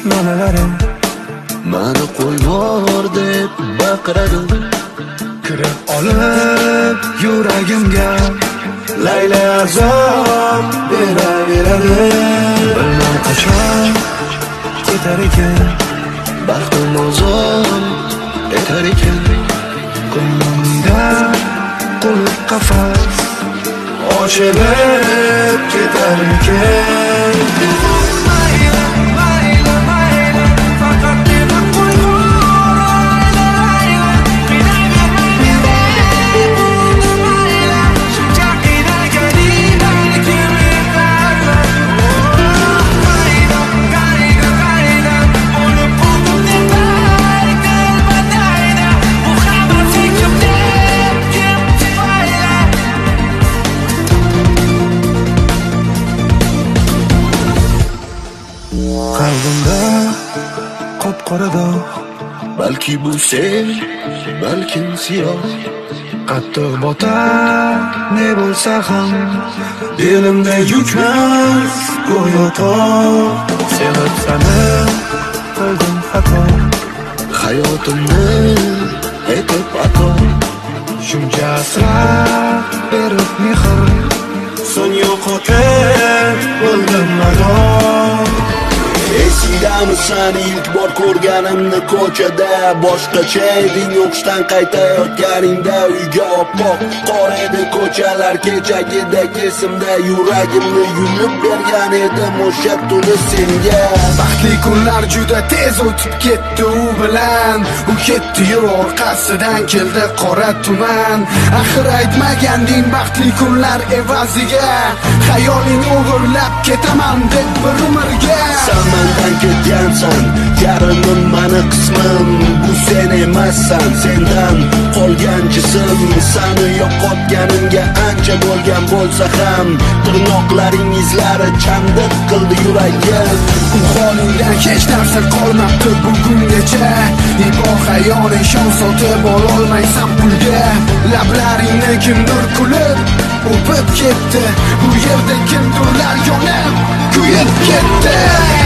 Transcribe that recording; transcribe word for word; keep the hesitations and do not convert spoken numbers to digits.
nonalarim mani qo'yvor deb baqiradi. Kirib olib yuragimga layla azob beraveradi. Bilmam qachon ketar ekan, baxtim ozor etar ekan. Ko'nglimda qulf qafas ochilib ketar ekan. Qalbimda qop-qora dog', balki bu sen, balki siyoh. Qattiq botar ne bo'lsa ham, belimda yukmas go'yo tog'. Sevib seni qildim xato, hayotimni etib ato. Shuncha asrab berib mehr, so'ng yo'qotib bo'ldim mador. Esidamisan ilk bor ko'rganimni ko'chada, boshqacha eding o'qishdan qaytayotganingda. Uyga oppoq qor edi ko'chalar kechagida, kesimda yuragimni yulib bergan edim o'sha tuni senga. Baxtli kunlar juda tez o'tib ketdi u bilan, u ketdi-yu orqasidan keldi qora tuman. Axir aytmaganding baxtli kunlar evaziga, xayoling o'g'irlab ketaman deb bir umrga. Mendan ketgansan, yarimim mani qismim. Bu sen emassan, sendan qolgan jism. Seni yo'qotganimga ancha bo'lgan bo'lsa ham, tirnoqlaring izlari chamdiq qildi yuragim. Bu holingdan hech narsa qolmabdi bugungacha. Ibo xayoling shon sotib ololmaysan pulga. Lablaringni kimdir kulib o'pib ketdi, bu yerda kimdirlar yonib kuyib ketdi.